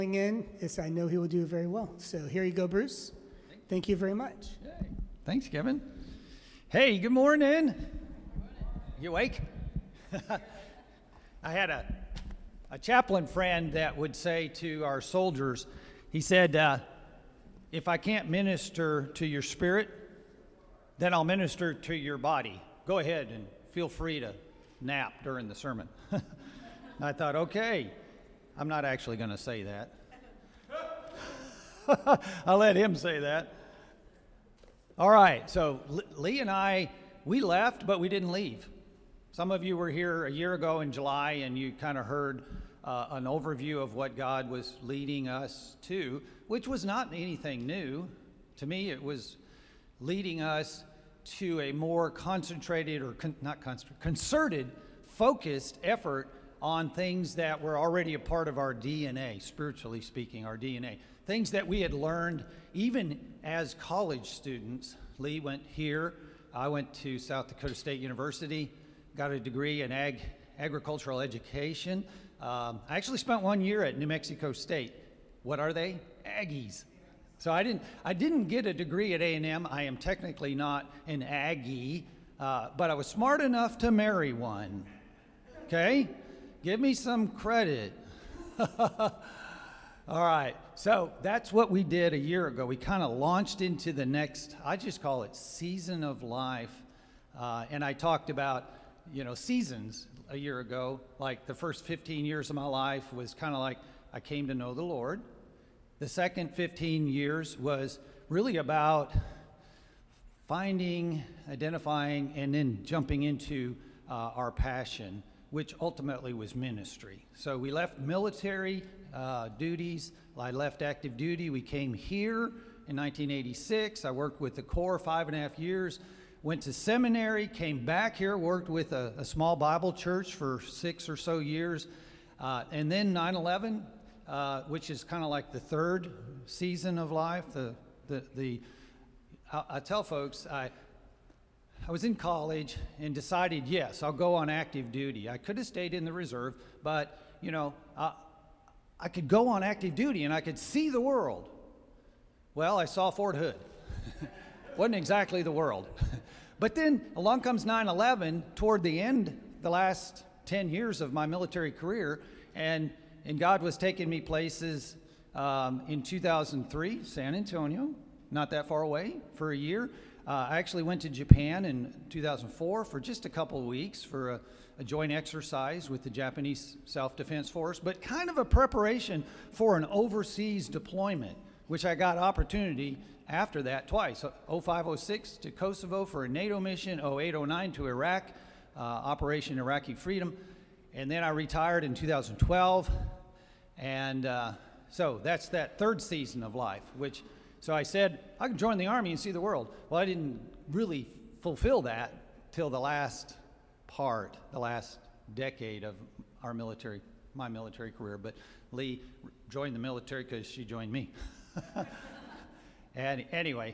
In, as I know he will do very well. So here you go, Bruce. Thank you very much. Hey. Thanks, Kevin. Hey, good morning. You awake? I had a chaplain friend that would say to our soldiers, he said, if I can't minister to your spirit, then I'll minister to your body. Go ahead and feel free to nap during the sermon. And I thought, okay. I'm not actually going to say that. I'll let him say that. All right, so Lee and I, we left, but we didn't leave. Some of you were here a year ago in July, and you kind of heard an overview of what God was leading us to, which was not anything new. To me, it was leading us to a more concentrated, or concerted, focused effort on things that were already a part of our DNA, spiritually speaking, our DNA. Things that we had learned even as college students. Lee went here. I went to South Dakota State University, got a degree in agricultural education. I actually spent 1 year at New Mexico State. What are they? Aggies. So I didn't get a degree at A&M. I am technically not an Aggie, but I was smart enough to marry one. Okay? Give me some credit. All right, so that's what we did a year ago. We kind of launched into the next, I just call it season of life. And I talked about, seasons a year ago. Like the first 15 years of my life was kind of like I came to know the Lord. The second 15 years was really about finding, identifying, and then jumping into our passion, which ultimately was ministry. So we left military duties. I left active duty. We came here in 1986. I worked with the Corps 5.5 years, went to seminary, came back here, worked with a small Bible church for 6 or so years, and then 9/11, which is kind of like the third season of life. I tell folks, I was in college and decided, yes, I'll go on active duty. I could have stayed in the reserve, but, I could go on active duty and I could see the world. Well, I saw Fort Hood. Wasn't exactly the world. But then along comes 9/11 toward the end, the last 10 years of my military career, and God was taking me places. In 2003, San Antonio, not that far away, for a year. I actually went to Japan in 2004 for just a couple of weeks for a joint exercise with the Japanese Self-Defense Force, but kind of a preparation for an overseas deployment, which I got opportunity after that twice. 05-06 to Kosovo for a NATO mission, 08-09 to Iraq, Operation Iraqi Freedom, and then I retired in 2012, and so that's that third season of life, So I said, I can join the Army and see the world. Well, I didn't really fulfill that till the last decade of my military career. But Lee joined the military because she joined me. And anyway,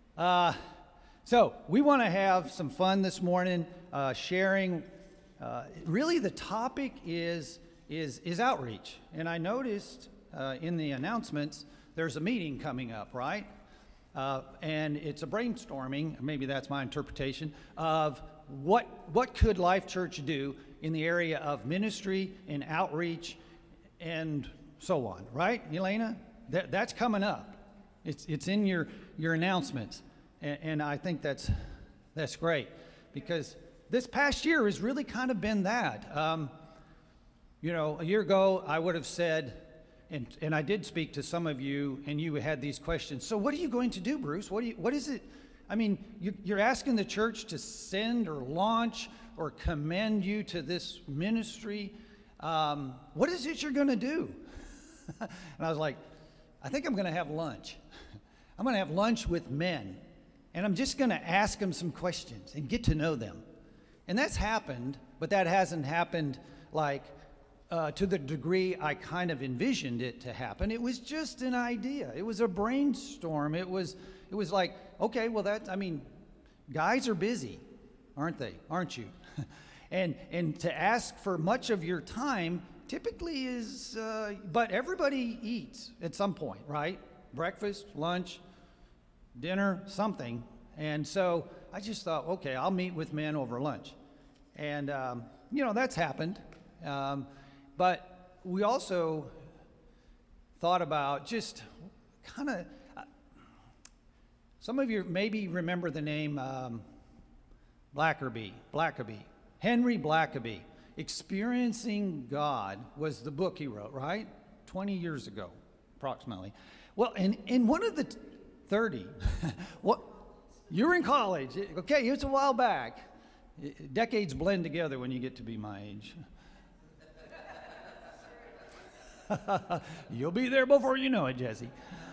so we want to have some fun this morning, sharing. Really, the topic is outreach. And I noticed in the announcements, there's a meeting coming up, right? And it's a brainstorming, maybe that's my interpretation, of what could Life Church do in the area of ministry and outreach and so on, right, Elena? That's coming up. It's in your announcements, and I think that's great, because this past year has really kind of been that. A year ago, I would have said, and I did speak to some of you, and you had these questions. So what are you going to do, Bruce? What is it? I mean, you're asking the church to send or launch or commend you to this ministry. What is it you're going to do? And I was like, I think I'm going to have lunch. I'm going to have lunch with men, and I'm just going to ask them some questions and get to know them. And that's happened, but that hasn't happened like to the degree I kind of envisioned it to happen. It was just an idea. It was a brainstorm. It was like, okay, well, guys are busy, aren't they? Aren't you? and to ask for much of your time typically is, but everybody eats at some point, right? Breakfast, lunch, dinner, something. And so I just thought, okay, I'll meet with men over lunch. And, that's happened. But we also thought about just kind of, some of you maybe remember the name Blackaby. Henry Blackaby. Experiencing God was the book he wrote, right? 20 years ago, approximately. Well, and in one of the 30, what? You were in college. Okay, it's a while back. Decades blend together when you get to be my age. You'll be there before you know it, Jesse.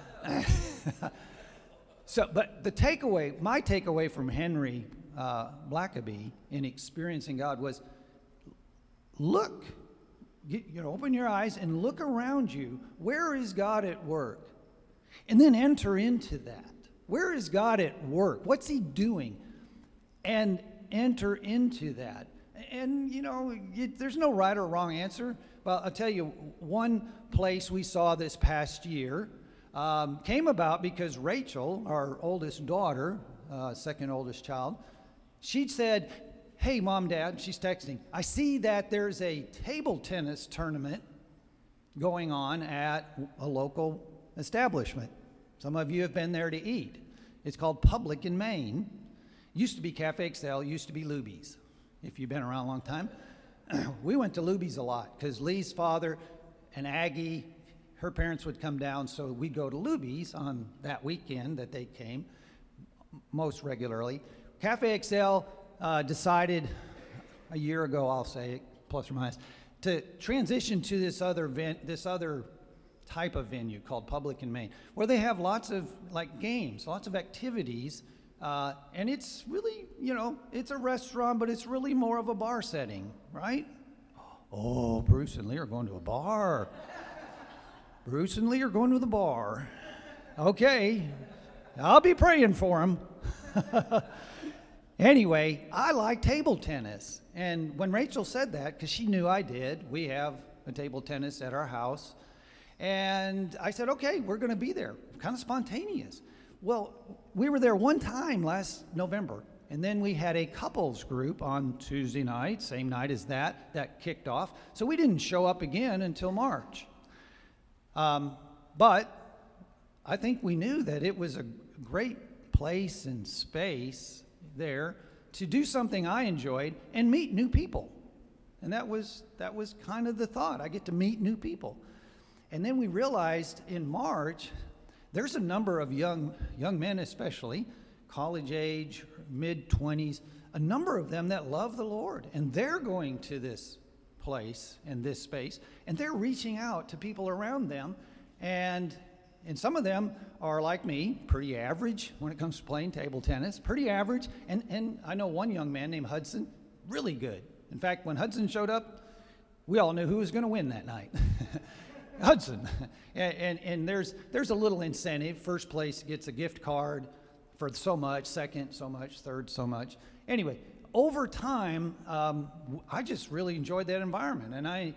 But my takeaway from Henry Blackaby in experiencing God was, look, open your eyes and look around you. Where is God at work? And then enter into that. Where is God at work? What's he doing? And enter into that. And, there's no right or wrong answer. Well, I'll tell you, one place we saw this past year came about because Rachel, our oldest daughter, second oldest child, she said, hey, Mom, Dad, she's texting, I see that there's a table tennis tournament going on at a local establishment. Some of you have been there to eat. It's called Public in Maine. Used to be Cafe Excel, used to be Luby's, if you've been around a long time. We went to Luby's a lot because Lee's father and Aggie, her parents would come down, so we'd go to Luby's on that weekend that they came most regularly. Cafe Excel decided a year ago, I'll say, plus or minus, to transition to this other type of venue called Public in Maine, where they have lots of games, lots of activities, and it's really, it's a restaurant, but it's really more of a bar setting, right? Oh, Bruce and Lee are going to a bar. Bruce and Lee are going to the bar. Okay, I'll be praying for them. Anyway, I like table tennis. And when Rachel said that, because she knew I did, we have a table tennis at our house. And I said, okay, we're going to be there. Kind of spontaneous. Well, we were there one time last November. And then we had a couples group on Tuesday night, same night as that kicked off. So we didn't show up again until March. But I think we knew that it was a great place and space there to do something I enjoyed and meet new people. And that was kind of the thought. I get to meet new people. And then we realized in March, there's a number of young men especially, college age, mid-20s, a number of them that love the Lord. And they're going to this place and this space, and they're reaching out to people around them. And some of them are like me, pretty average when it comes to playing table tennis, pretty average. And I know one young man named Hudson, really good. In fact, when Hudson showed up, we all knew who was going to win that night. Hudson. And there's a little incentive. First place gets a gift card for so much, second so much, third so much. Anyway, over time, I just really enjoyed that environment. And I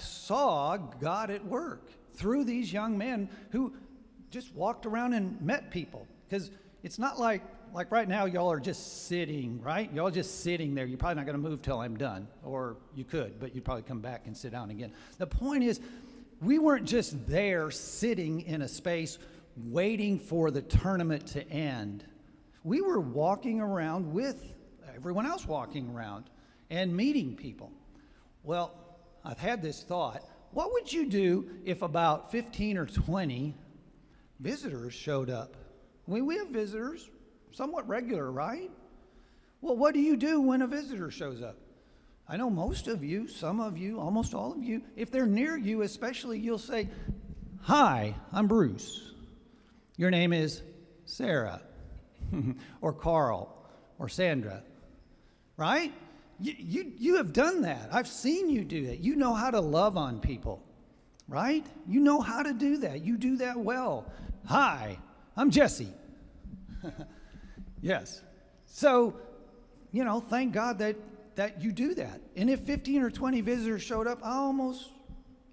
saw God at work through these young men who just walked around and met people. Because it's not like right now y'all are just sitting, right? Y'all just sitting there. You're probably not going to move till I'm done. Or you could, but you'd probably come back and sit down again. The point is, we weren't just there sitting in a space waiting for the tournament to end. We were walking around with everyone else walking around and meeting people. Well, I've had this thought. What would you do if about 15 or 20 visitors showed up? We have visitors, somewhat regular, right? Well, what do you do when a visitor shows up? I know most of you, some of you, almost all of you, if they're near you especially, you'll say, hi, I'm Bruce. Your name is Sarah or Carl or Sandra, right? You have done that. I've seen you do that. You know how to love on people, right? You know how to do that. You do that well. Hi, I'm Jesse. Yes. So, thank God that you do that. And if 15 or 20 visitors showed up, I almost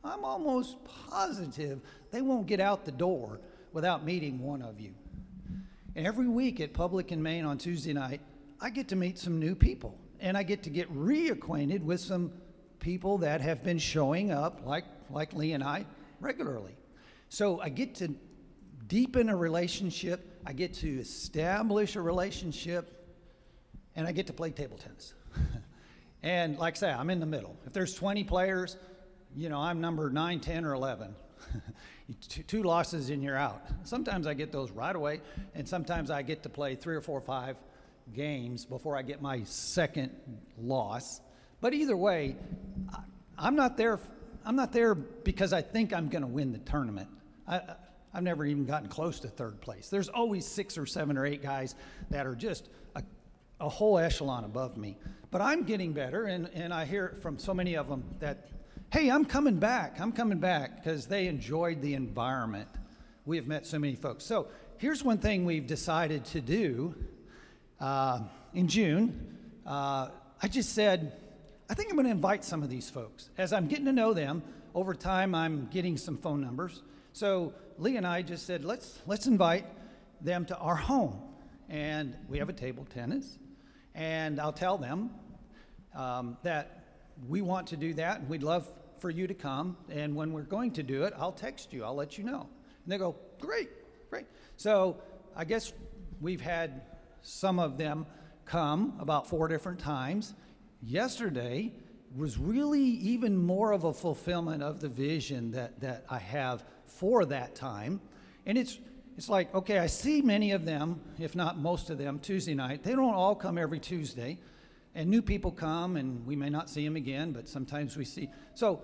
I'm almost positive they won't get out the door without meeting one of you. And every week at Public in Maine on Tuesday night, I get to meet some new people, and I get to get reacquainted with some people that have been showing up, like Lee and I, regularly. So I get to deepen a relationship, I get to establish a relationship, and I get to play table tennis. And like I say, I'm in the middle. If there's 20 players, I'm number 9, 10, or 11. Two losses and you're out. Sometimes I get those right away, and sometimes I get to play 3 or 4 or 5 games before I get my second loss. But either way, I'm not there because I think I'm going to win the tournament. I've never even gotten close to third place. There's always 6 or 7 or 8 guys that are just a whole echelon above me. But I'm getting better, and I hear from so many of them that, hey, I'm coming back, because they enjoyed the environment. We have met so many folks. So here's one thing we've decided to do in June. I just said, I think I'm going to invite some of these folks. As I'm getting to know them, over time I'm getting some phone numbers. So Lee and I just said, let's invite them to our home. And we have a table tennis. And I'll tell them that we want to do that, and we'd love for you to come. And when we're going to do it, I'll text you. I'll let you know. And they go, great. So I guess we've had some of them come about 4 different times. Yesterday was really even more of a fulfillment of the vision that I have for that time. And it's like, okay, I see many of them, if not most of them, Tuesday night. They don't all come every Tuesday. And new people come, and we may not see them again, but sometimes we see. So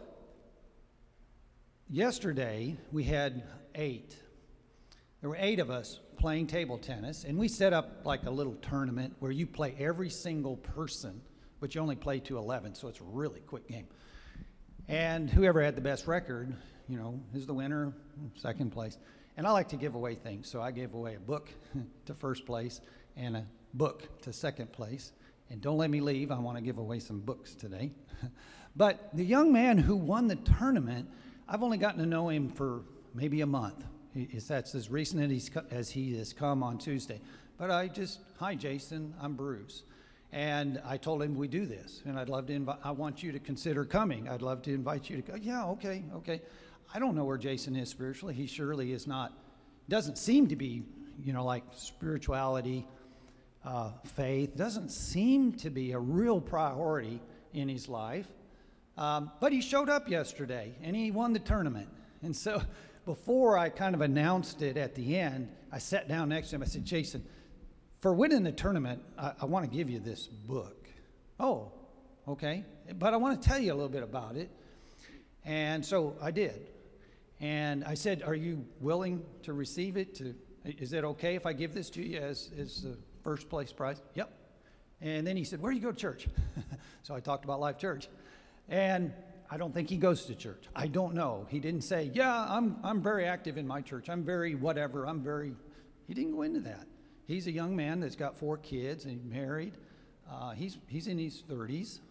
yesterday, we had 8. There were 8 of us playing table tennis, and we set up like a little tournament where you play every single person, but you only play to 11, so it's a really quick game. And whoever had the best record, is the winner, second place. And I like to give away things, so I gave away a book to first place and a book to second place. And don't let me leave, I want to give away some books today. But the young man who won the tournament, I've only gotten to know him for maybe a month. That's as recent as he has come on Tuesday. But hi Jason, I'm Bruce. And I told him we do this, and I'd love to I want you to consider coming. I'd love to invite you to go. Yeah, okay. I don't know where Jason is spiritually. He surely is not, doesn't seem to be, like spirituality, faith, doesn't seem to be a real priority in his life. But he showed up yesterday, and he won the tournament. And so before I kind of announced it at the end, I sat down next to him. I said, Jason, for winning the tournament, I want to give you this book. Oh, okay. But I want to tell you a little bit about it. And so I did. And I said, are you willing to receive it? Is it okay if I give this to you as the first place prize? Yep. And then he said, where do you go to church? So I talked about Life Church. And I don't think he goes to church. I don't know. He didn't say, yeah, I'm very active in my church. I'm very whatever. He didn't go into that. He's a young man that's got 4 kids and he's married. He's in his 30s.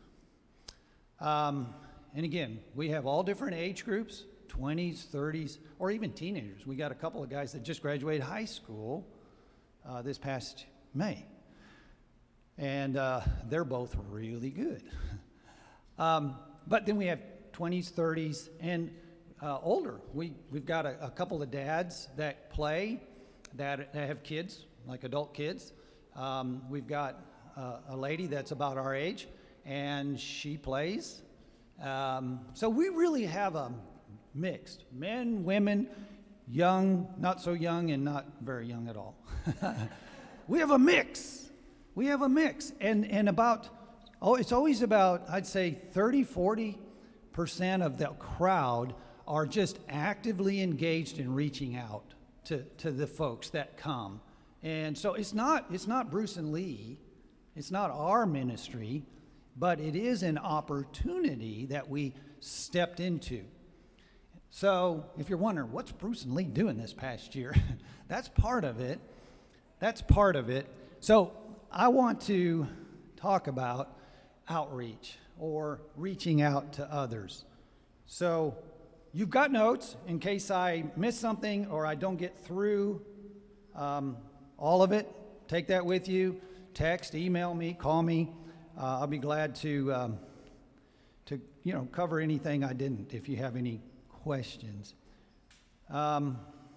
And again, we have all different age groups, 20s, 30s, or even teenagers. We got a couple of guys that just graduated high school this past May. And they're both really good. But then we have 20s, 30s, and older. We've got a couple of dads that play, that have kids, like adult kids. We've got a lady that's about our age, and she plays. So we really have a mixed men, women, young, not so young, and not very young at all. We have a mix. And it's always about, I'd say 30-40% of the crowd are just actively engaged in reaching out to the folks that come. And so it's not Bruce and Lee, it's not our ministry, but it is an opportunity that we stepped into. So if you're wondering, what's Bruce and Lee doing this past year? That's part of it. So I want to talk about outreach or reaching out to others. So you've got notes in case I miss something or I don't get through all of it. Take that with you. Text, email me, call me. I'll be glad to cover anything I didn't if you have any questions. I'm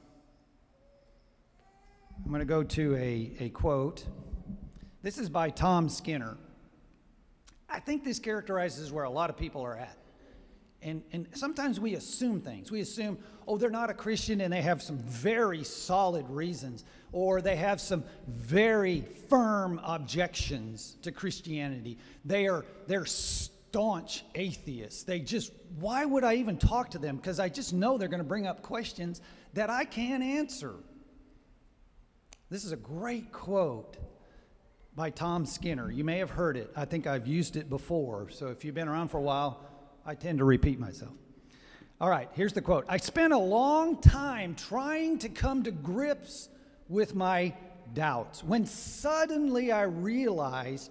going to go to a quote. This is by Tom Skinner. I think this characterizes where a lot of people are at. And sometimes we assume things. We assume, they're not a Christian and they have some very solid reasons, or they have some very firm objections to Christianity. They're staunch atheists. Why would I even talk to them? Because I just know they're going to bring up questions that I can't answer. This is a great quote by Tom Skinner. You may have heard it. I think I've used it before. So if you've been around for a while, I tend to repeat myself. All right, here's the quote. I spent a long time trying to come to grips with my doubts when suddenly I realized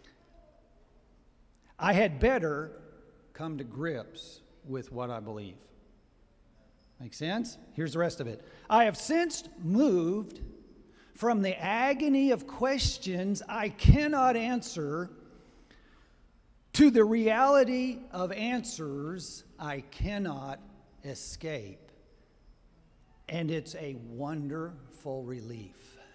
I had better come to grips with what I believe. Make sense? Here's the rest of it. I have since moved from the agony of questions I cannot answer to the reality of answers I cannot escape. And it's a wonderful relief.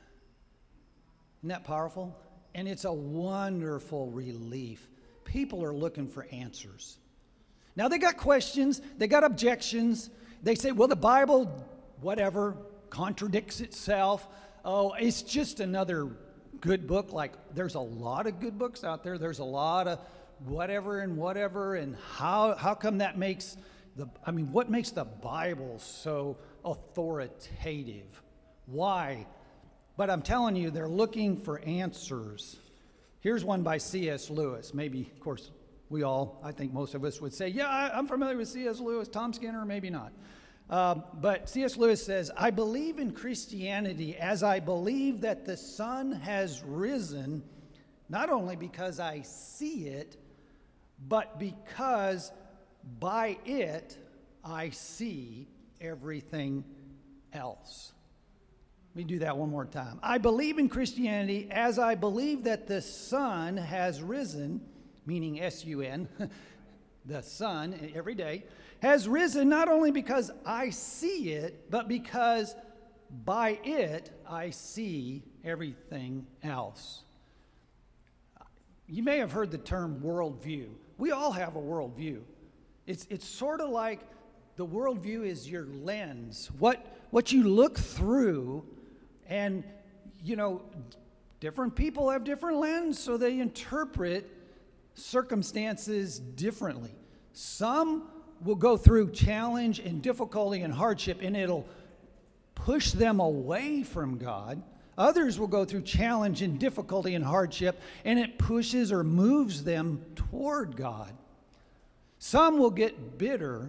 Isn't that powerful? And it's a wonderful relief. People are looking for answers. Now they got questions, they got objections. They say, well, the Bible, whatever, contradicts itself. It's just another good book. Like, there's a lot of good books out there. There's a lot of whatever, and how come that makes what makes the Bible so authoritative? Why? But I'm telling you, they're looking for answers. Here's one by C.S. Lewis. Maybe, of course, I think most of us would say, yeah, I'm familiar with C.S. Lewis. Tom Skinner, maybe not. But C.S. Lewis says, I believe in Christianity as I believe that the sun has risen, not only because I see it, but because by it I see everything else. Let me do that one more time. I believe in Christianity as I believe that the sun has risen, meaning S-U-N, the sun every day, has risen not only because I see it, but because by it I see everything else. You may have heard the term worldview. We all have a worldview. It's sort of like the worldview is your lens, what you look through, and different people have different lenses, so they interpret circumstances differently. Some will go through challenge and difficulty and hardship, and it'll push them away from God. Others will go through challenge and difficulty and hardship, and it pushes or moves them toward God. Some will get bitter.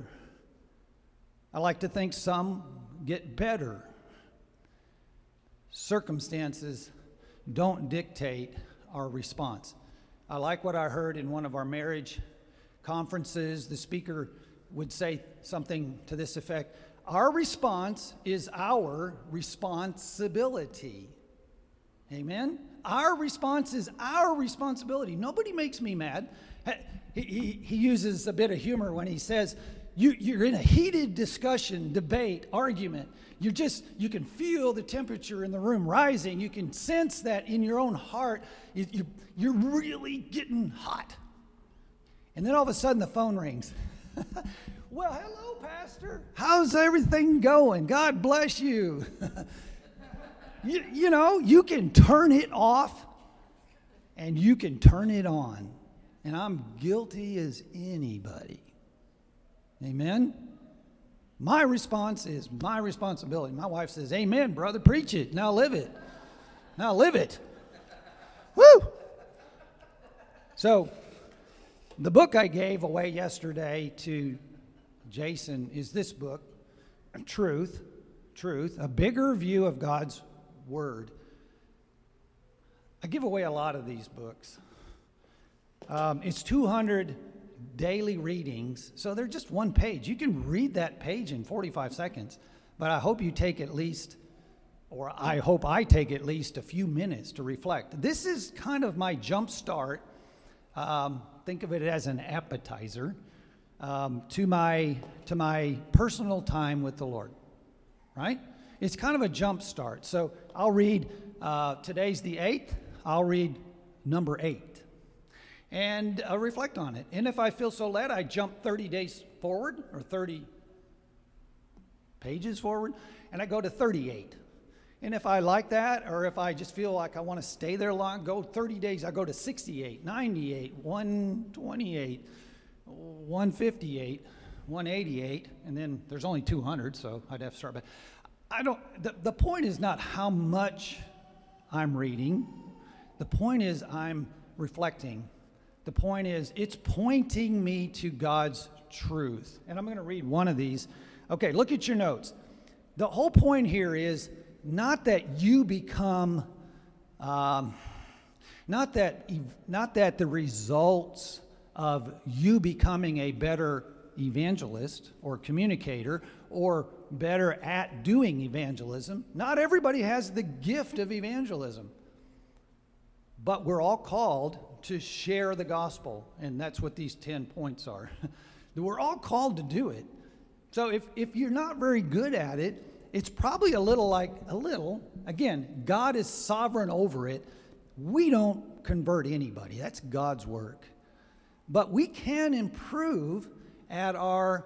I like to think some get better. Circumstances don't dictate our response. I like what I heard in one of our marriage conferences. The speaker would say something to this effect: our response is our responsibility. Amen? Our response is our responsibility. Nobody makes me mad. He uses a bit of humor when he says, you're in a heated discussion, debate, argument. You can feel the temperature in the room rising. You can sense that in your own heart. You're really getting hot. And then all of a sudden the phone rings. Well, hello, Pastor. How's everything going? God bless you. You can turn it off and you can turn it on. And I'm guilty as anybody. Amen? My response is my responsibility. My wife says, amen, brother, preach it. Now live it. Now live it. Woo! So, the book I gave away yesterday to Jason is this book, Truth, A Bigger View of God's Word. I give away a lot of these books. It's 200 daily readings. So they're just one page. You can read that page in 45 seconds, but I hope you take at least, or I hope I take at least a few minutes to reflect. This is kind of my jump start. Think of it as an appetizer to my personal time with the Lord, right? It's kind of a jump start. So I'll read, today's the 8th, I'll read number 8 and reflect on it. And if I feel so led, I jump 30 days forward or 30 pages forward, and I go to 38. And if I like that, or if I just feel like I want to stay there long, go 30 days, I go to 68, 98, 128, 158, 188, and then there's only 200, so I'd have to start back. The point is not how much I'm reading. The point is I'm reflecting. The point is it's pointing me to God's truth. And I'm going to read one of these. Okay, look at your notes. The whole point here is not that you become, not that the results of you becoming a better evangelist or communicator or better at doing evangelism. Not everybody has the gift of evangelism, but we're all called to share the gospel, and that's what these 10 points are. We're all called to do it. So if you're not very good at it, it's probably again, God is sovereign over it. We don't convert anybody. That's God's work. But we can improve at our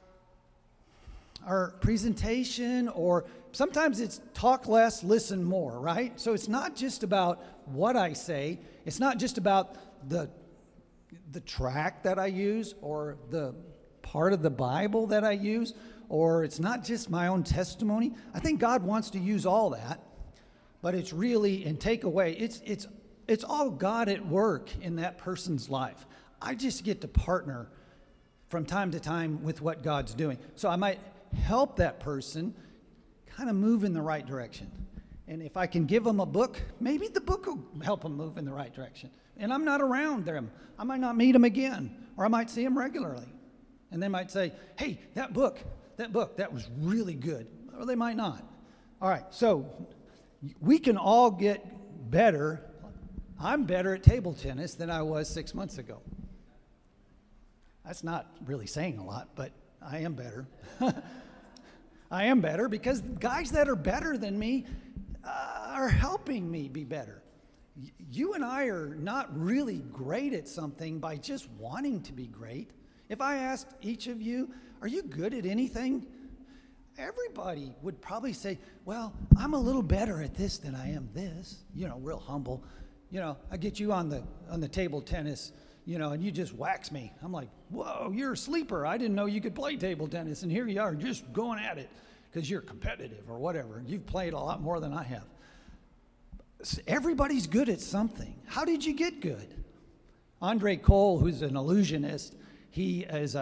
presentation, or sometimes it's talk less, listen more, right? So it's not just about what I say. It's not just about the track that I use or the part of the Bible that I use, or it's not just my own testimony. I think God wants to use all that, but it's really, and take away, it's all God at work in that person's life. I just get to partner from time to time with what God's doing. So I might help that person kind of move in the right direction. And if I can give them a book, maybe the book will help them move in the right direction. And I'm not around them. I might not meet them again, or I might see them regularly. And they might say, hey, that book, that was really good. Or they might not. All right, so we can all get better. I'm better at table tennis than I was 6 months ago. That's not really saying a lot, but I am better. I am better because guys that are better than me are helping me be better. You and I are not really great at something by just wanting to be great. If I asked each of you, are you good at anything? Everybody would probably say, well, I'm a little better at this than I am this. Real humble. I get you on the table tennis, and you just wax me. I'm like, whoa, you're a sleeper. I didn't know you could play table tennis, and here you are just going at it because you're competitive or whatever. You've played a lot more than I have. Everybody's good at something. How did you get good? Andre Cole, who's an illusionist, he has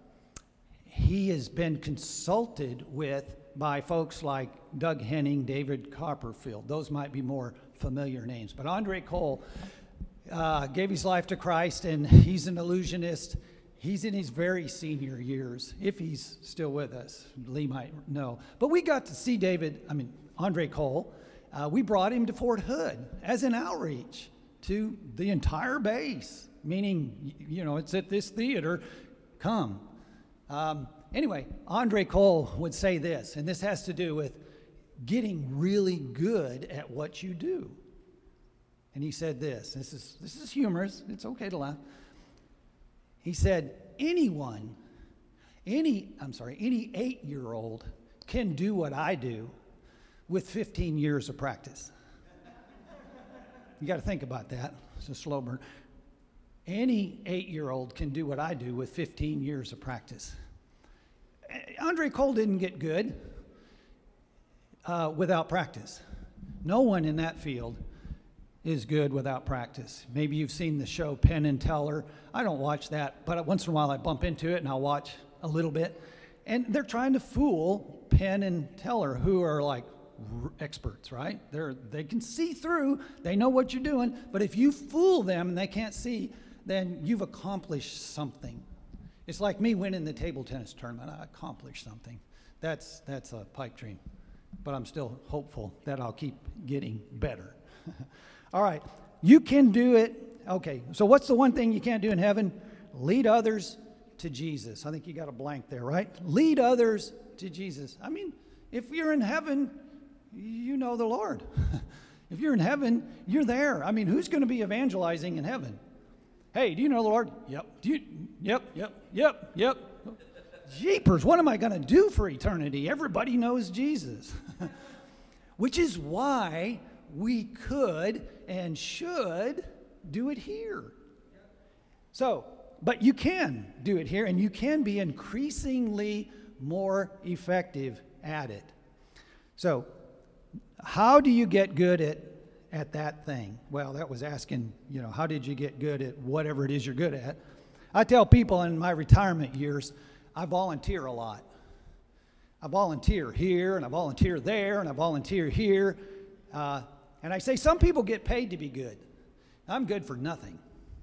been consulted with by folks like Doug Henning, David Copperfield. Those might be more familiar names. But Andre Cole gave his life to Christ, and he's an illusionist. He's in his very senior years, if he's still with us. Lee might know. But we got to see Andre Cole. We brought him to Fort Hood as an outreach to the entire base, meaning, it's at this theater, come. Anyway, Andre Cole would say this, and this has to do with getting really good at what you do. And he said this is humorous. It's okay to laugh. He said, any 8-year-old can do what I do with 15 years of practice. You got to think about that. It's a slow burn. Any 8-year-old can do what I do with 15 years of practice. Andre Cole didn't get good without practice. No one in that field is good without practice. Maybe you've seen the show Penn and Teller. I don't watch that, but once in a while I bump into it and I'll watch a little bit. And they're trying to fool Penn and Teller, who are like experts, right? They can see through. They know what you're doing. But if you fool them and they can't see, then you've accomplished something. It's like me winning the table tennis tournament. I accomplished something. That's a pipe dream. But I'm still hopeful that I'll keep getting better. All right. You can do it. Okay. So what's the one thing you can't do in heaven? Lead others to Jesus. I think you got a blank there, right? Lead others to Jesus. I mean, if you're in heaven, you know the Lord. If you're in heaven, you're there. I mean, who's going to be evangelizing in heaven? Hey, do you know the Lord? Yep. Yep. Jeepers, what am I going to do for eternity? Everybody knows Jesus. Which is why we could and should do it here. So, but you can do it here, and you can be increasingly more effective at it. So, how do you get good at that thing? Well, that was asking, how did you get good at whatever it is you're good at? I tell people in my retirement years, I volunteer a lot. I volunteer here, and I volunteer there, and I volunteer here. And I say some people get paid to be good. I'm good for nothing.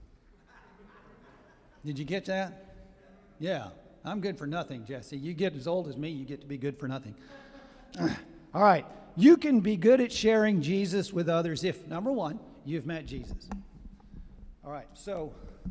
Did you get that? Yeah, I'm good for nothing, Jesse. You get as old as me, you get to be good for nothing. All right. You can be good at sharing Jesus with others if, number one, you've met Jesus. All right, so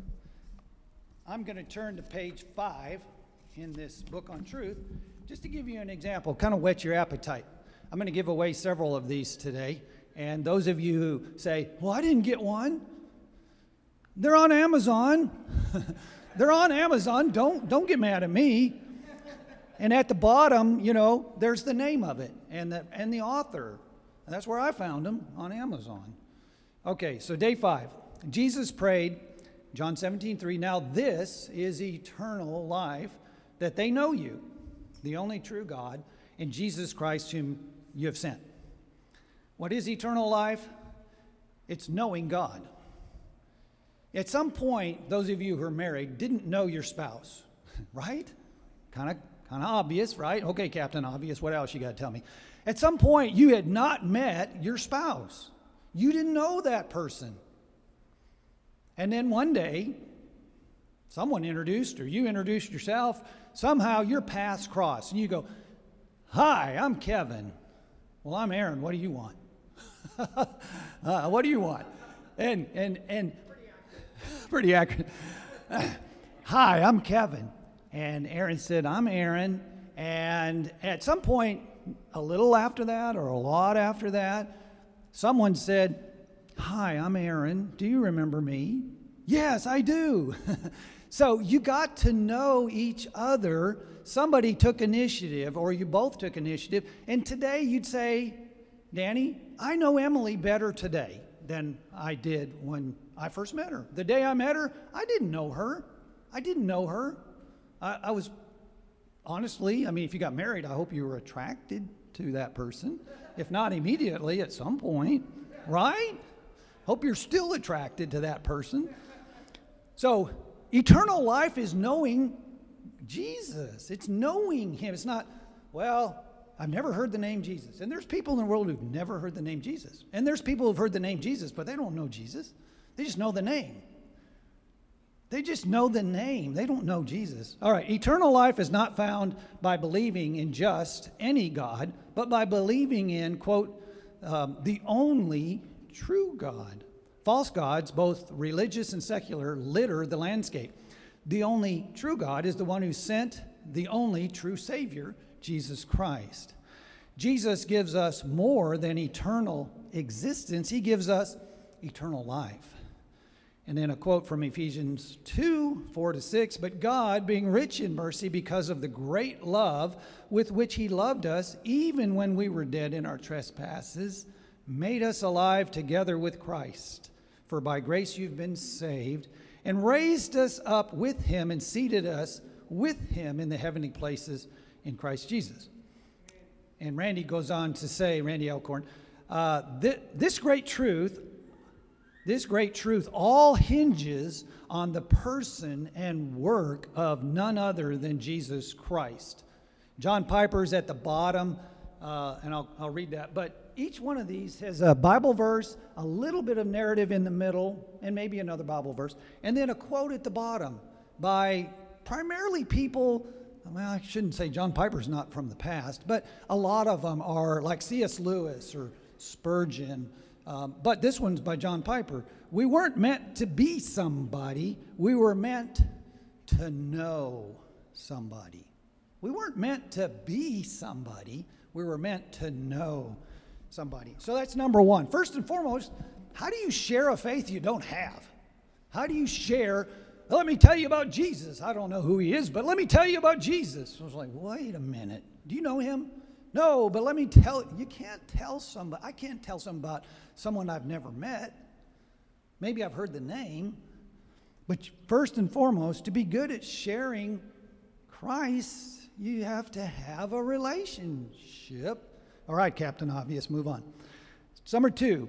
I'm going to turn to page 5 in this book on truth, just to give you an example, kind of whet your appetite. I'm going to give away several of these today, and those of you who say, well, I didn't get one, they're on Amazon. They're on Amazon. Don't get mad at me. And at the bottom, there's the name of it and the author. And that's where I found them, on Amazon. Okay, so day 5. Jesus prayed, John 17:3, now this is eternal life, that they know you, the only true God, and Jesus Christ whom you have sent. What is eternal life? It's knowing God. At some point, those of you who are married didn't know your spouse, right? Kind of obvious, right? Okay, Captain Obvious, what else you got to tell me? At some point, you had not met your spouse. You didn't know that person. And then one day, someone introduced, or you introduced yourself, somehow your paths cross, and you go, hi, I'm Kevin. Well, I'm Aaron. What do you want? What do you want? And pretty accurate. Hi, I'm Kevin. And Aaron said, I'm Aaron. And at some point, a little after that or a lot after that, someone said, hi, I'm Aaron. Do you remember me? Yes, I do. So you got to know each other. Somebody took initiative, or you both took initiative. And today you'd say, Danny, I know Emily better today than I did when I first met her. The day I met her, I didn't know her. I was, honestly, if you got married, I hope you were attracted to that person. If not immediately, at some point, right? Hope you're still attracted to that person. So, eternal life is knowing Jesus. It's knowing Him. It's not, well, I've never heard the name Jesus. And there's people in the world who've never heard the name Jesus. And there's people who've heard the name Jesus, but they don't know Jesus. They just know the name. They just know the name. They don't know Jesus. All right, eternal life is not found by believing in just any God, but by believing in, quote, the only true God. False gods, both religious and secular, litter the landscape. The only true God is the one who sent the only true Savior, Jesus Christ. Jesus gives us more than eternal existence. He gives us eternal life. And then a quote from Ephesians 2, 4-6, but God, being rich in mercy because of the great love with which He loved us, even when we were dead in our trespasses, made us alive together with Christ. For by grace you've been saved, and raised us up with Him and seated us with Him in the heavenly places in Christ Jesus. And Randy goes on to say, Randy Alcorn, this great truth all hinges on the person and work of none other than Jesus Christ. John Piper's at the bottom and I'll read that. But each one of these has a Bible verse, a little bit of narrative in the middle, and maybe another Bible verse, and then a quote at the bottom by primarily people. Well, I shouldn't say John Piper's not from the past, but a lot of them are like C.S. Lewis or Spurgeon. But this one's by John Piper. We weren't meant to be somebody. We were meant to know somebody. We weren't meant to be somebody. We were meant to know somebody. So that's number one. First and foremost, how do you share a faith you don't have? How do you share? Let me tell you about Jesus. I don't know who he is, but let me tell you about Jesus. I was like, wait a minute. Do you know him? No, but let me tell you. You can't tell somebody. I can't tell somebody about someone I've never met. Maybe I've heard the name. But first and foremost, to be good at sharing Christ, you have to have a relationship. All right, Captain Obvious, move on. Number two,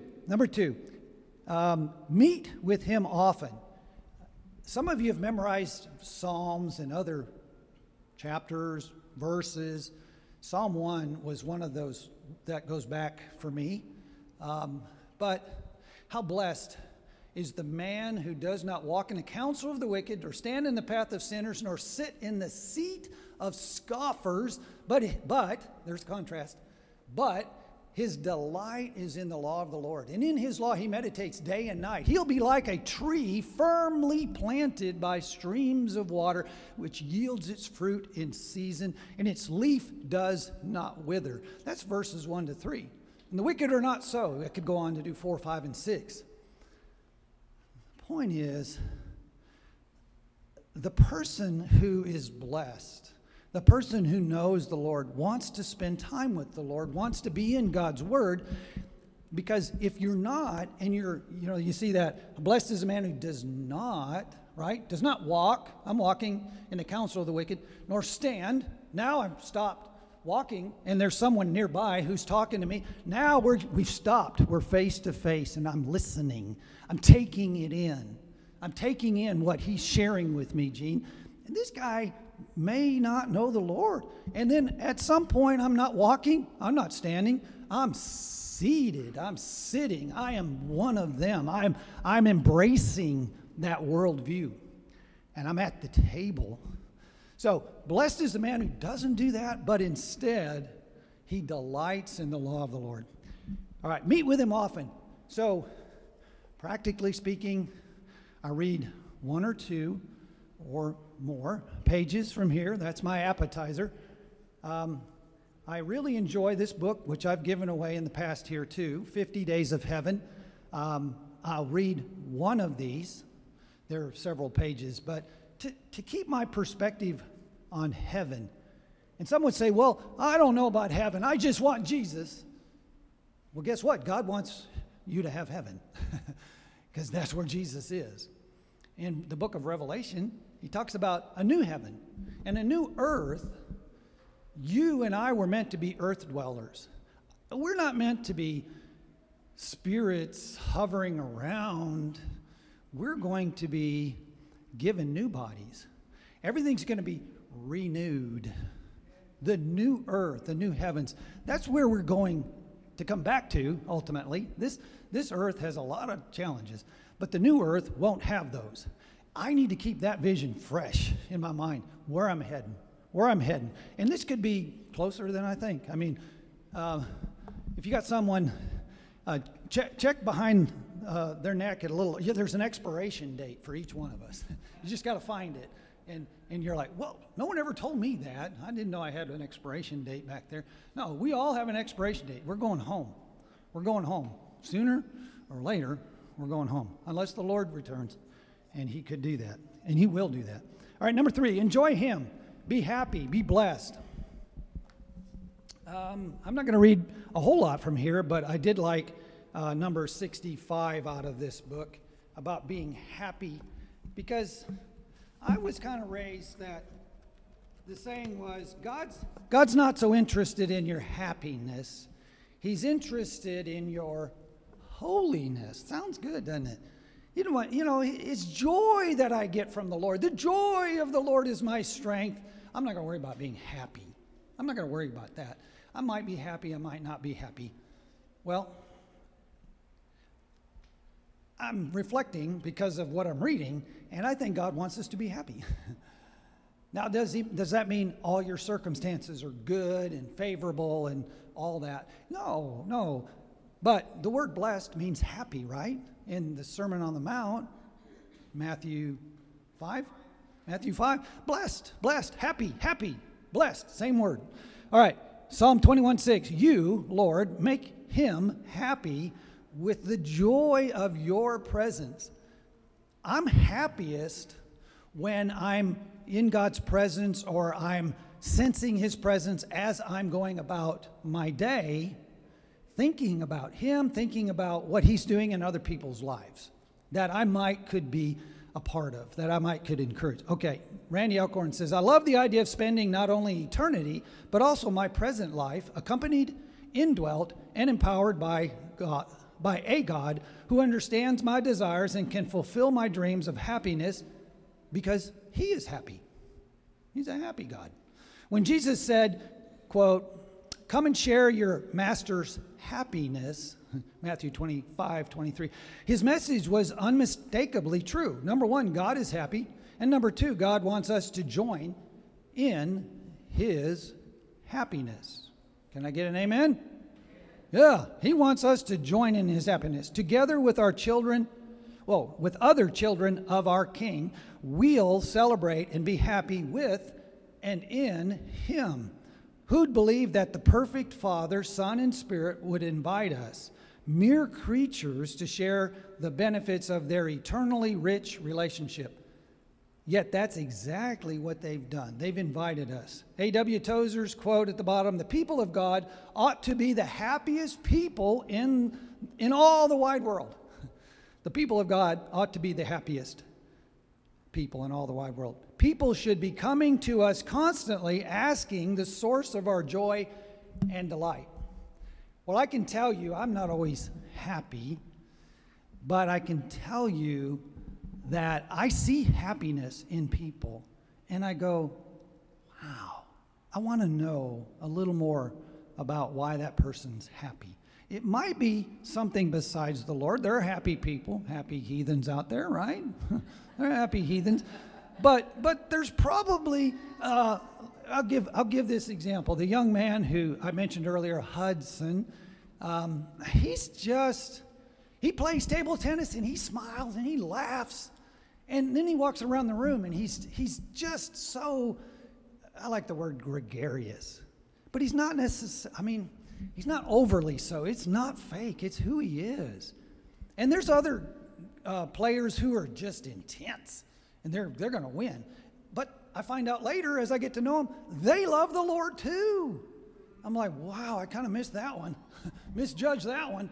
meet with him often. Some of you have memorized Psalms and other chapters, verses. Psalm 1 was one of those that goes back for me. But how blessed is the man who does not walk in the counsel of the wicked, or stand in the path of sinners, nor sit in the seat of scoffers. But there's contrast. But his delight is in the law of the Lord, and in his law he meditates day and night. He'll be like a tree firmly planted by streams of water, which yields its fruit in season, and its leaf does not wither. That's verses 1 to 3. And the wicked are not so. I could go on to do 4, 5, and 6. The point is, the person who is blessed, the person who knows the Lord, wants to spend time with the Lord, wants to be in God's Word, because if you're not, and you see that, blessed is a man who does not, right? Does not walk. I'm walking in the counsel of the wicked, nor stand. Now I've stopped walking, and there's someone nearby who's talking to me. Now we've stopped. We're face to face, and I'm listening. I'm taking it in. I'm taking in what he's sharing with me, Gene. And this guy may not know the Lord. And then at some point, I'm not walking. I'm not standing. I'm seated. I'm sitting. I am one of them. I'm embracing that worldview. And I'm at the table. So blessed is the man who doesn't do that, but instead, he delights in the law of the Lord. All right, meet with him often. So practically speaking, I read 1 or 2 or more pages from here. That's my appetizer. I really enjoy this book, which I've given away in the past here too, 50 Days of Heaven. I'll read one of these. There are several pages, but to keep my perspective on heaven. And some would say, well, I don't know about heaven. I just want Jesus. Well, guess what? God wants you to have heaven because that's where Jesus is. In the book of Revelation, he talks about a new heaven and a new earth. You and I were meant to be earth dwellers. We're not meant to be spirits hovering around. We're going to be given new bodies. Everything's going to be renewed. The new earth, the new heavens. That's where we're going to come back to, ultimately. This earth has a lot of challenges, but the new earth won't have those. I need to keep that vision fresh in my mind, where I'm heading. And this could be closer than I think. I mean, if you got someone, check behind their neck at a little, there's an expiration date for each one of us. You just got to find it. And you're like, well, no one ever told me that. I didn't know I had an expiration date back there. No, we all have an expiration date. We're going home. We're going home. Sooner or later, we're going home. Unless the Lord returns. And he could do that. And he will do that. All right, number 3, enjoy him. Be happy. Be blessed. I'm not going to read a whole lot from here, but I did like number 65 out of this book about being happy, because I was kind of raised that the saying was, God's not so interested in your happiness. He's interested in your holiness. Sounds good, doesn't it? You know, it's joy that I get from the Lord. The joy of the Lord is my strength. I'm not going to worry about being happy. I'm not going to worry about that. I might be happy, I might not be happy. Well, I'm reflecting because of what I'm reading, and I think God wants us to be happy. Now, does that mean all your circumstances are good and favorable and all that? No. But the word blessed means happy, right? In the Sermon on the Mount, Matthew 5, blessed, happy, blessed, same word. All right, Psalm 21:6, you, Lord, make him happy with the joy of your presence. I'm happiest when I'm in God's presence or I'm sensing his presence as I'm going about my day, thinking about him, thinking about what he's doing in other people's lives that I could be a part of, that I could encourage. Okay, Randy Alcorn says, I love the idea of spending not only eternity, but also my present life, accompanied, indwelt, and empowered by a God who understands my desires and can fulfill my dreams of happiness because he is happy. He's a happy God. When Jesus said, quote, come and share your master's happiness, Matthew 25:23, his message was unmistakably true. Number one, God is happy. And number two, God wants us to join in his happiness. Can I get an amen? Yeah, he wants us to join in his happiness. Together with our children, with other children of our King, we'll celebrate and be happy with and in him. Who'd believe that the perfect Father, Son, and Spirit would invite us, mere creatures, to share the benefits of their eternally rich relationship? Yet that's exactly what they've done. They've invited us. A.W. Tozer's quote at the bottom, the people of God ought to be the happiest people in all the wide world. The people of God ought to be the happiest people in all the wide world. People should be coming to us constantly asking the source of our joy and delight. Well, I can tell you I'm not always happy, but I can tell you that I see happiness in people, and I go, wow, I want to know a little more about why that person's happy. It might be something besides the Lord. There are happy people, happy heathens out there, right? There are happy heathens. But there's probably, I'll give this example. The young man who I mentioned earlier, Hudson, he plays table tennis and he smiles and he laughs. And then he walks around the room and he's just so, I like the word gregarious. But he's not necessarily, he's not overly so. It's not fake. It's who he is. And there's other players who are just intense, and they're going to win. But I find out later as I get to know them, they love the Lord too. I'm like, wow, I kind of missed that one. Misjudged that one.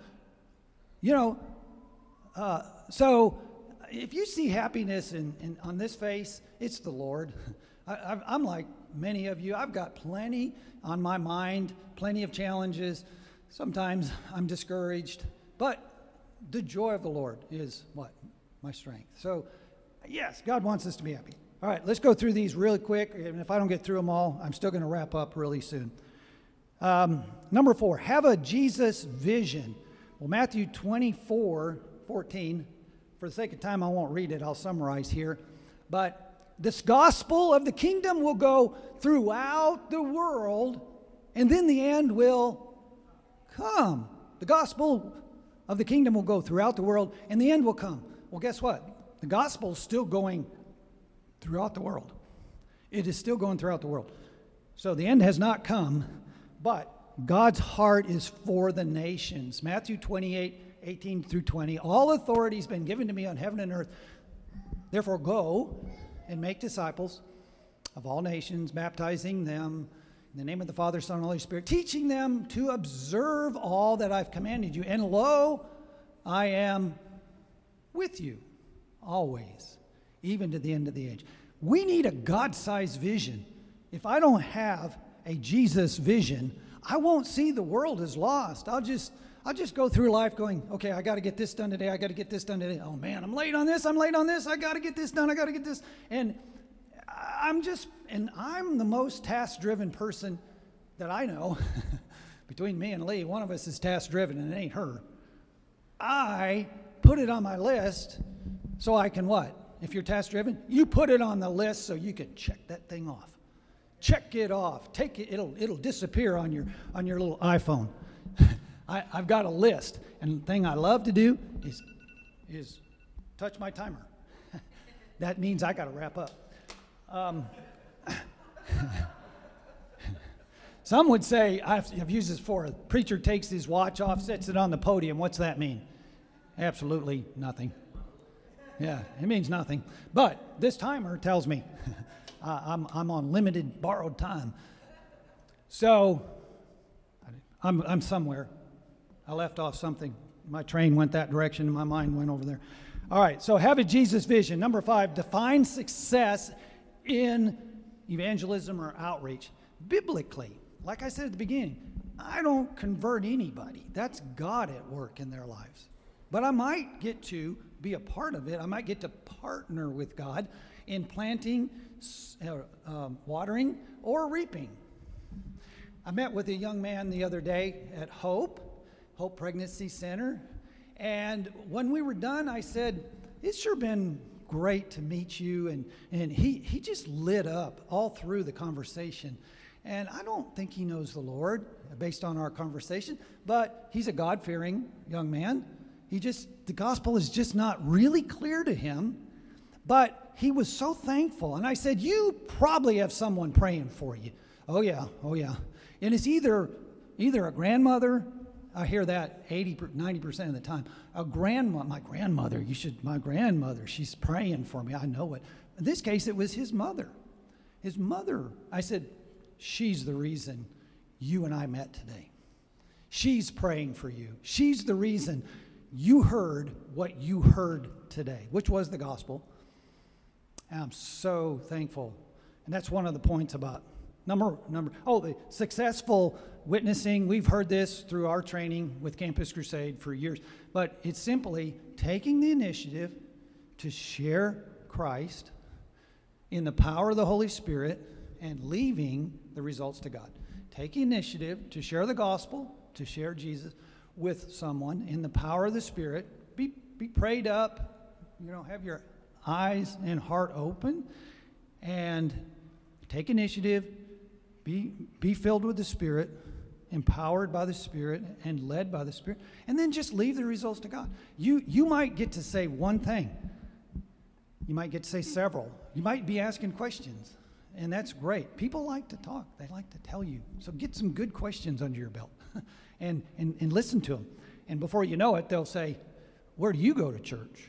So if you see happiness on this face, it's the Lord. I'm like many of you. I've got plenty on my mind, plenty of challenges. Sometimes I'm discouraged, but the joy of the Lord is what? My strength. So, yes, God wants us to be happy. All right, let's go through these really quick. And if I don't get through them all, I'm still going to wrap up really soon. Number 4, have a Jesus vision. Well, Matthew 24:14. For the sake of time, I won't read it. I'll summarize here. But this gospel of the kingdom will go throughout the world, and then the end will come. The gospel of the kingdom will go throughout the world, and the end will come. Well, guess what? The gospel is still going throughout the world. It is still going throughout the world. So the end has not come, but God's heart is for the nations. Matthew 28:18-20. All authority has been given to me on heaven and earth. Therefore, go and make disciples of all nations, baptizing them in the name of the Father, Son, and Holy Spirit, teaching them to observe all that I've commanded you. And lo, I am with you always, even to the end of the age. We need a God-sized vision. If I don't have a Jesus vision, I won't see the world as lost. I'll just go through life going, okay, I got to get this done today. I got to get this done today. Oh man, I'm late on this. I got to get this done. I got to get this. And I'm the most task-driven person that I know. between me and Lee, one of us is task-driven, and it ain't her. I put it on my list so I can what? If you're task-driven, you put it on the list so you can check that thing off. Check it off. Take it. It'll disappear on your little iPhone. I've got a list, and the thing I love to do is touch my timer. That means I got to wrap up. Some would say, I've used this before, a preacher takes his watch off, sets it on the podium. What's that mean? Absolutely nothing. Yeah, it means nothing. But this timer tells me I'm on limited borrowed time. So I'm somewhere. I left off something. My train went that direction and my mind went over there. All right, so have a Jesus vision. Number 5, define success in evangelism or outreach. Biblically, like I said at the beginning, I don't convert anybody. That's God at work in their lives. But I might get to be a part of it. I might get to partner with God in planting, watering, or reaping. I met with a young man the other day at Hope Pregnancy Center. And when we were done, I said, it's sure been great to meet you. And he just lit up all through the conversation. And I don't think he knows the Lord based on our conversation, but he's a God-fearing young man. The gospel is just not really clear to him, but he was so thankful. And I said, you probably have someone praying for you. Oh yeah. And it's either a grandmother, I hear that 90% of the time. My grandmother, she's praying for me. I know it. In this case, it was his mother. His mother, I said, she's the reason you and I met today. She's praying for you. She's the reason you heard what you heard today, which was the gospel. And I'm so thankful. And that's one of the points about the successful witnessing. We've heard this through our training with Campus Crusade for years, but it's simply taking the initiative to share Christ in the power of the Holy Spirit and leaving the results to God. Take initiative to share the gospel, to share Jesus with someone in the power of the Spirit. Be prayed up, have your eyes and heart open, and take initiative. Be filled with the Spirit, empowered by the Spirit, and led by the Spirit, and then just leave the results to God. You might get to say one thing. You might get to say several. You might be asking questions, and that's great. People like to talk. They like to tell you. So get some good questions under your belt and listen to them. And before you know it, they'll say, where do you go to church?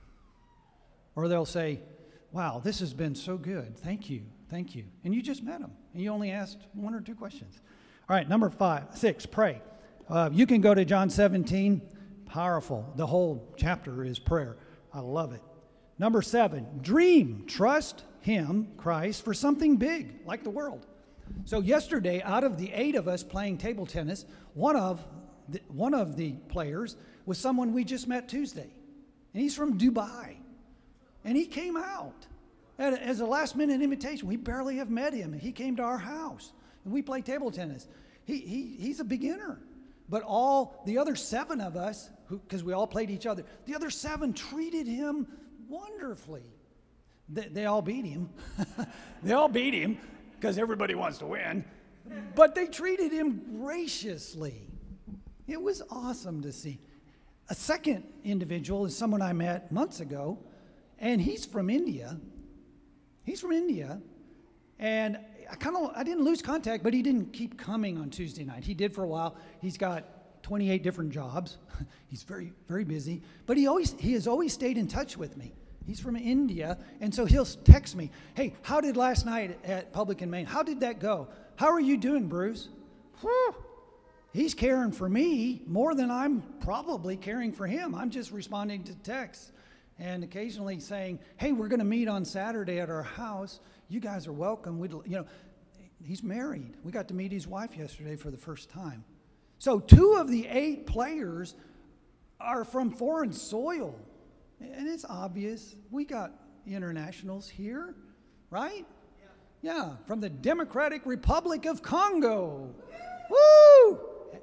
Or they'll say, wow, this has been so good. Thank you. And you just met them, and you only asked 1 or 2 questions. All right, number 6, pray. You can go to John 17. Powerful. The whole chapter is prayer. I love it. Number 7, dream. Trust Him, Christ, for something big, like the world. So yesterday, out of the 8 of us playing table tennis, one of the players was someone we just met Tuesday. And he's from Dubai. And he came out as a last-minute invitation. We barely have met him. He came to our house, and we play table tennis. He's a beginner. But all the other 7 of us, because we all played each other, the other 7 treated him wonderfully. They all beat him. They all beat him because everybody wants to win. But they treated him graciously. It was awesome to see. A second individual is someone I met months ago, and he's from India. And I didn't lose contact, but he didn't keep coming on Tuesday night. He did for a while. He's got 28 different jobs. He's very, very busy. But he has always stayed in touch with me. He's from India, and so he'll text me, hey, how did last night at Public and Main? How did that go? How are you doing, Bruce? Whew. He's caring for me more than I'm probably caring for him. I'm just responding to texts and occasionally saying, hey, we're going to meet on Saturday at our house. You guys are welcome. He's married. We got to meet his wife yesterday for the first time. So 2 of the 8 players are from foreign soil. And it's obvious. We got internationals here, right? Yeah, from the Democratic Republic of Congo. Woo!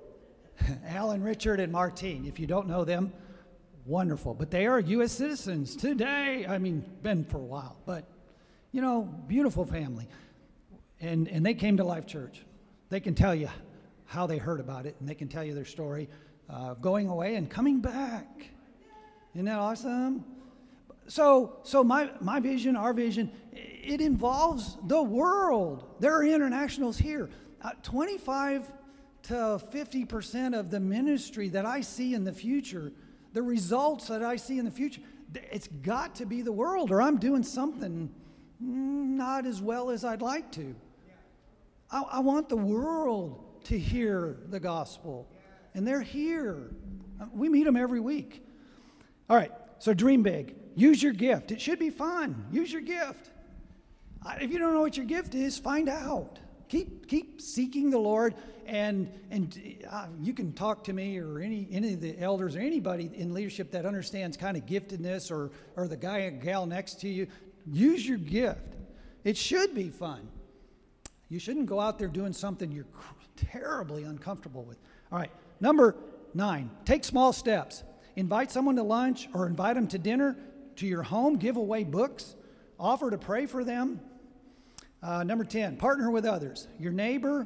Alan, Richard, and Martine. If you don't know them, wonderful. But they are U.S. citizens today. I mean, been for a while. But, beautiful family. And they came to Life Church. They can tell you how they heard about it, and they can tell you their story of going away and coming back. Isn't that awesome? So my vision, our vision, it involves the world. There are internationals here. 25 to 50% of the ministry that I see in the future, the results that I see in the future, it's got to be the world, or I'm doing something not as well as I'd like to. I want the world to hear the gospel, and they're here. We meet them every week. All right, so dream big. Use your gift. It should be fun. Use your gift. If you don't know what your gift is, find out. Keep seeking the Lord, and you can talk to me or any of the elders or anybody in leadership that understands kind of giftedness or the guy or gal next to you. Use your gift. It should be fun. You shouldn't go out there doing something you're terribly uncomfortable with. All right, number 9, take small steps. Invite someone to lunch or invite them to dinner, to your home, give away books, offer to pray for them. Number 10, partner with others. Your neighbor,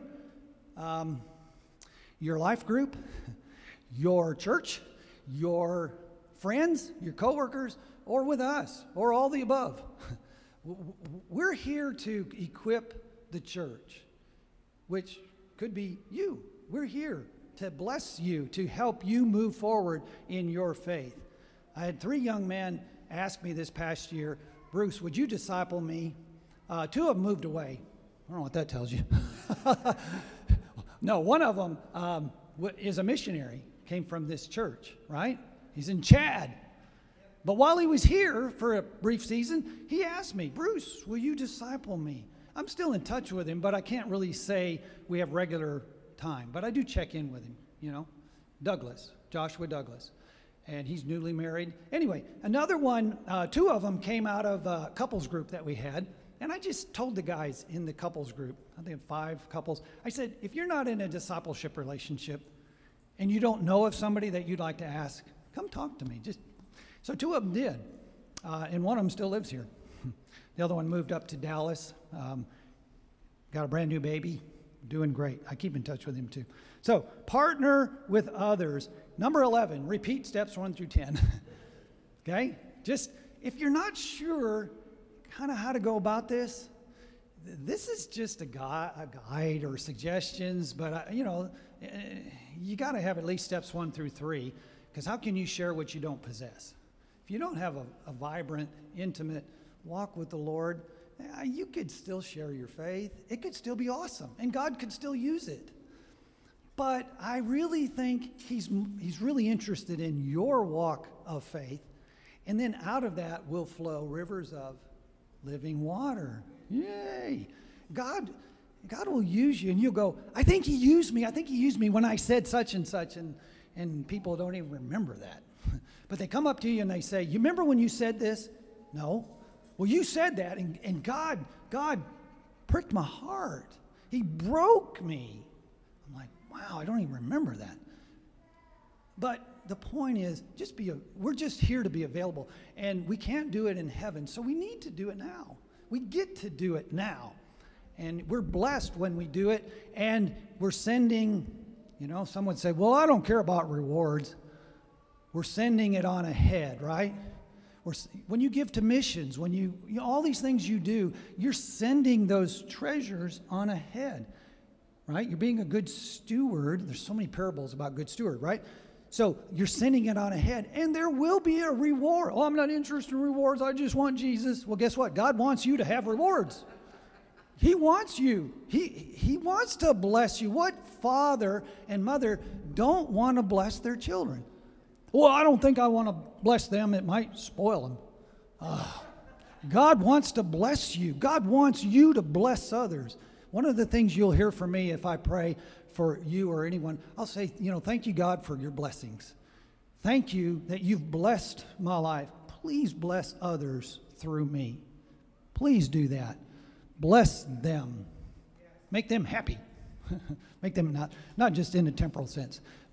your life group, your church, your friends, your coworkers, or with us, or all the above. We're here to equip the church, which could be you. We're here to bless you, to help you move forward in your faith. I had 3 young men ask me this past year, Bruce, would you disciple me? 2 of them moved away. I don't know what that tells you. No, one of them is a missionary, came from this church, right? He's in Chad. But while he was here for a brief season, he asked me, Bruce, will you disciple me? I'm still in touch with him, but I can't really say we have regular time. But I do check in with him, Douglas, Joshua Douglas. And he's newly married. Anyway, another one, 2 of them came out of a couples group that we had. And I just told the guys in the couples group, I think 5 couples, I said, if you're not in a discipleship relationship and you don't know of somebody that you'd like to ask, come talk to me. So 2 of them did. And one of them still lives here. The other one moved up to Dallas, got a brand new baby, doing great. I keep in touch with him too. So partner with others. Number 11, repeat steps 1 through 10. Okay? Just, if you're not sure kind of how to go about this, this is just a guide or suggestions, but you got to have at least steps 1 through 3, because how can you share what you don't possess? If you don't have a vibrant, intimate walk with the Lord, you could still share your faith. It could still be awesome, and God could still use it. But I really think he's really interested in your walk of faith, and then out of that will flow rivers of living water. Yay! God will use you, and you'll go, I think he used me when I said such and such, and people don't even remember that. But they come up to you and they say, you remember when you said this? No. Well, you said that, and God pricked my heart. He broke me. I'm like, wow, I don't even remember that. But the point is, we're just here to be available, and we can't do it in heaven, so we need to do it now. We get to do it now, and we're blessed when we do it, and we're sending, some would say, well, I don't care about rewards. We're sending it on ahead, right? When you give to missions, when you all these things you do, you're sending those treasures on ahead, right? You're being a good steward. There's so many parables about good steward, right? So you're sending it on ahead, and there will be a reward. Oh, I'm not interested in rewards. I just want Jesus. Well, guess what? God wants you to have rewards. He wants you. He wants to bless you. What father and mother don't want to bless their children? Well, I don't think I want to bless them. It might spoil them. God wants to bless you. God wants you to bless others. One of the things you'll hear from me if I pray for you or anyone, I'll say, thank you, God, for your blessings. Thank you that you've blessed my life. Please bless others through me. Please do that. Bless them. Make them happy. Make them not just in a temporal sense.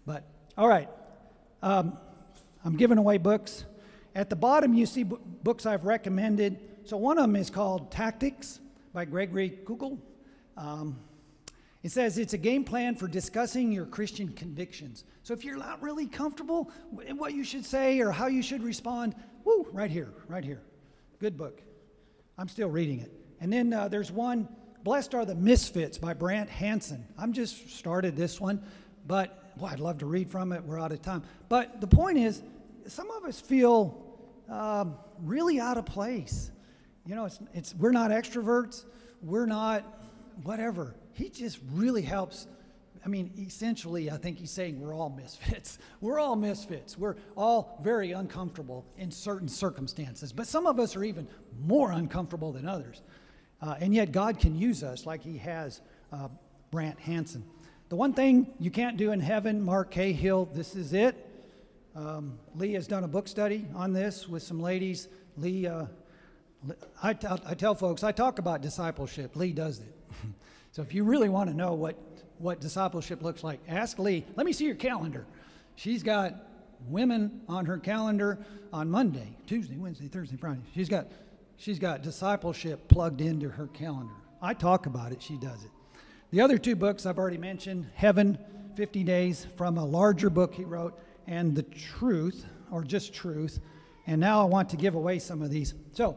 But, all right. I'm giving away books. At the bottom, you see books I've recommended. So one of them is called Tactics by Gregory Kugel. It says it's a game plan for discussing your Christian convictions. So if you're not really comfortable in what you should say or how you should respond, right here. Good book. I'm still reading it. And then there's one, Blessed Are the Misfits by Brant Hansen. I'm just started this one, but I'd love to read from it. We're out of time. But the point is, some of us feel really out of place. You know, we're not extroverts. We're not whatever. He just really helps. I mean, essentially, I think he's saying we're all misfits. We're all misfits. We're all very uncomfortable in certain circumstances. But some of us are even more uncomfortable than others. And yet God can use us like he has Brant Hansen. The one thing you can't do in heaven, Mark Cahill, this is it. Lee has done a book study on this with some ladies. Lee, I tell folks, I talk about discipleship. Lee does it. So if you really want to know what discipleship looks like, ask Lee. Let me see your calendar. She's got women on her calendar on Monday, Tuesday, Wednesday, Thursday, Friday. She's got discipleship plugged into her calendar. I talk about it. She does it. The other two books I've already mentioned, Heaven, 50 Days, from a larger book he wrote, and The Truth, or just Truth. And now I want to give away some of these. So,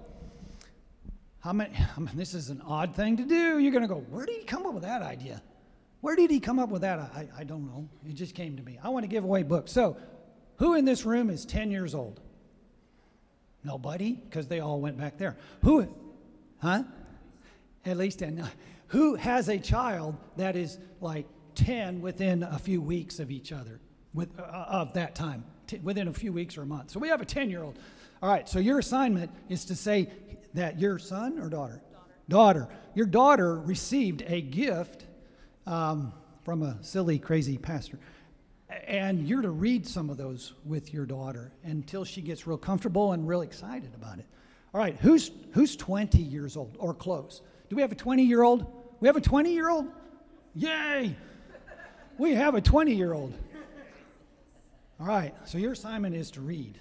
this is an odd thing to do. You're going to go, where did he come up with that idea? Where did he come up with that? I don't know. It just came to me. I want to give away books. So, who in this room is 10 years old? Nobody, because they all went back there. Who? Huh? At least 10. Who has a child that is like 10 within a few weeks of each other, of that time, within a few weeks or a month? So we have a 10-year-old. All right, so your assignment is to say that your son or daughter? Daughter. Your daughter received a gift from a silly, crazy pastor. And you're to read some of those with your daughter until she gets real comfortable and real excited about it. All right, who's 20 years old or close? Do we have a 20-year-old? We have a 20-year-old? Yay! We have a 20-year-old. All right, so your assignment is to read.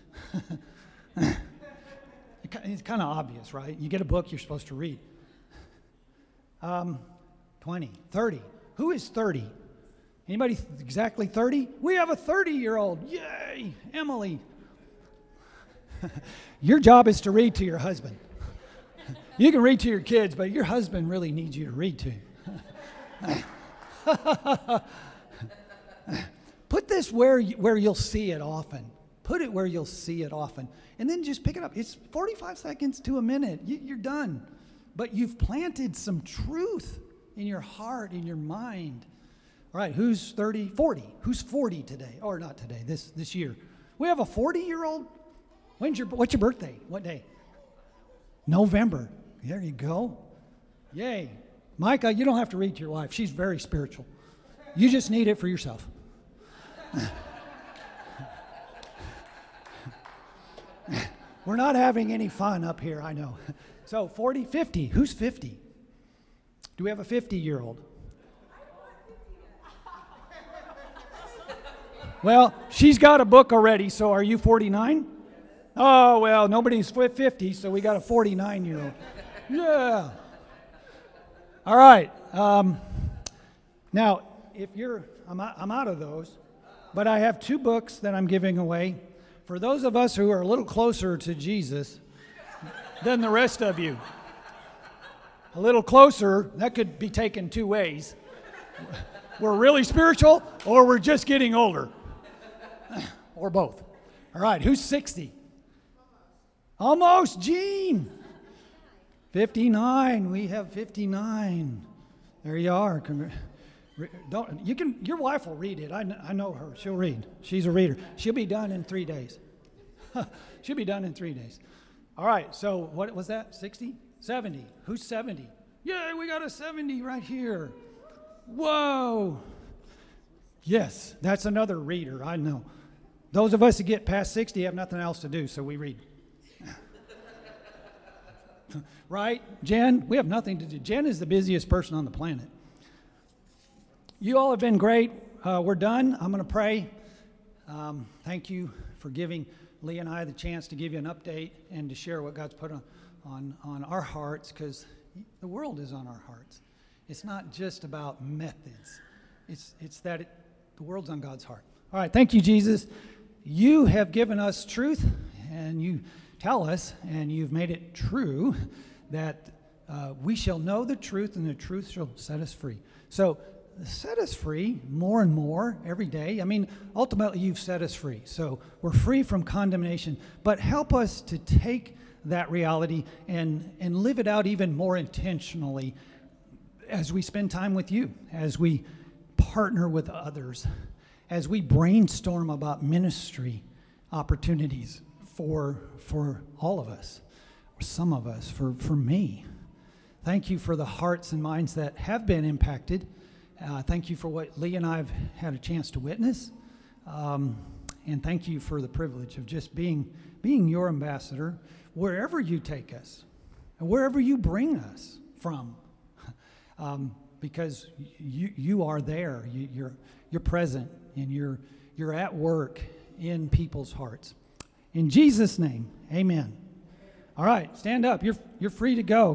It's kind of obvious, right? You get a book you're supposed to read. 20, 30. Who is 30? Anybody exactly 30? We have a 30-year-old. Yay, Emily. Your job is to read to your husband. You can read to your kids, but your husband really needs you to read to. Put this where you'll see it often. Put it where you'll see it often. And then just pick it up. It's 45 seconds to a minute. You're done. But you've planted some truth in your heart, in your mind. All right, who's 30, 40? Who's 40 today? Or not today, this year. We have a 40-year-old? What's your birthday? What day? November. There you go. Yay. Micah, you don't have to read to your wife. She's very spiritual. You just need it for yourself. We're not having any fun up here, I know. So 40, 50. Who's 50? Do we have a 50-year-old? Well, she's got a book already, so are you 49? Oh, well, nobody's 50, so we got a 49-year-old. Yeah. All right. Now, I'm out of those, but I have two books that I'm giving away. For those of us who are a little closer to Jesus than the rest of you, a little closer, that could be taken two ways. We're really spiritual, or we're just getting older, or both. All right, who's 60? Almost, Gene. 59. We have 59. There you are. Your wife will read it. I know her. She'll read. She's a reader. She'll be done in 3 days. She'll be done in 3 days. All right. So what was that? 60? 70. Who's 70? Yay, we got a 70 right here. Whoa. Yes, that's another reader. I know. Those of us that get past 60 have nothing else to do, so we read. Right? Jen? We have nothing to do. Jen is the busiest person on the planet. You all have been great. we're done. I'm going to pray. Thank you for giving Lee and I the chance to give you an update and to share what God's put on our hearts, because the world is on our hearts. It's not just about methods. It's that the world's on God's heart. All right, thank you, Jesus. You have given us truth, and you tell us, and you've made it true, that we shall know the truth, and the truth shall set us free. So set us free more and more every day. I mean, ultimately, you've set us free. So we're free from condemnation. But help us to take that reality and live it out even more intentionally as we spend time with you, as we partner with others, as we brainstorm about ministry opportunities for all of us, or some of us, for me. Thank you for the hearts and minds that have been impacted. Thank you for what Lee and I have had a chance to witness. And thank you for the privilege of just being your ambassador wherever you take us, and wherever you bring us from. Because you are there, you're present, and you're at work in people's hearts. In Jesus' name, amen. All right, stand up. You're free to go.